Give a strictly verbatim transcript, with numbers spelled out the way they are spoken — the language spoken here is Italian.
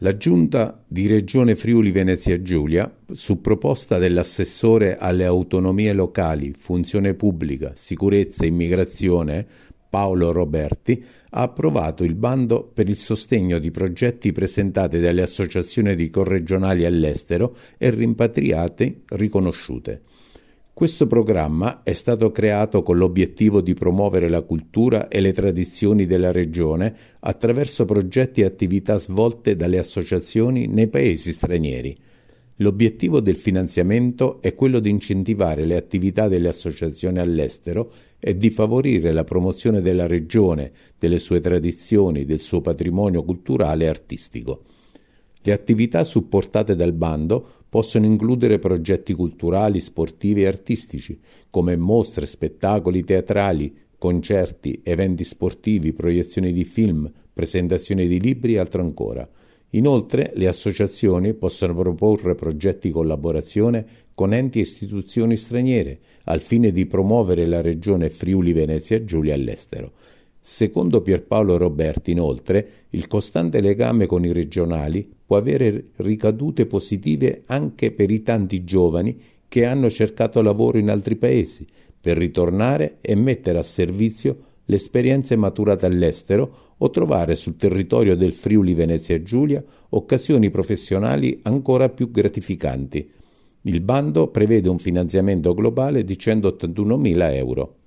La Giunta di Regione Friuli Venezia Giulia, su proposta dell'assessore alle autonomie locali, funzione pubblica, sicurezza e immigrazione, Paolo Roberti, ha approvato il bando per il sostegno di progetti presentati dalle associazioni di corregionali all'estero e rimpatriate riconosciute. Questo programma è stato creato con l'obiettivo di promuovere la cultura e le tradizioni della regione attraverso progetti e attività svolte dalle associazioni nei paesi stranieri. L'obiettivo del finanziamento è quello di incentivare le attività delle associazioni all'estero e di favorire la promozione della regione, delle sue tradizioni, del suo patrimonio culturale e artistico. Le attività supportate dal bando possono includere progetti culturali, sportivi e artistici, come mostre, spettacoli teatrali, concerti, eventi sportivi, proiezioni di film, presentazioni di libri e altro ancora. Inoltre, le associazioni possono proporre progetti di collaborazione con enti e istituzioni straniere, al fine di promuovere la regione Friuli Venezia Giulia all'estero. Secondo Pierpaolo Roberti, inoltre, il costante legame con i regionali può avere ricadute positive anche per i tanti giovani che hanno cercato lavoro in altri paesi, per ritornare e mettere a servizio le esperienze maturate all'estero o trovare sul territorio del Friuli Venezia Giulia occasioni professionali ancora più gratificanti. Il bando prevede un finanziamento globale di centottantunomila euro.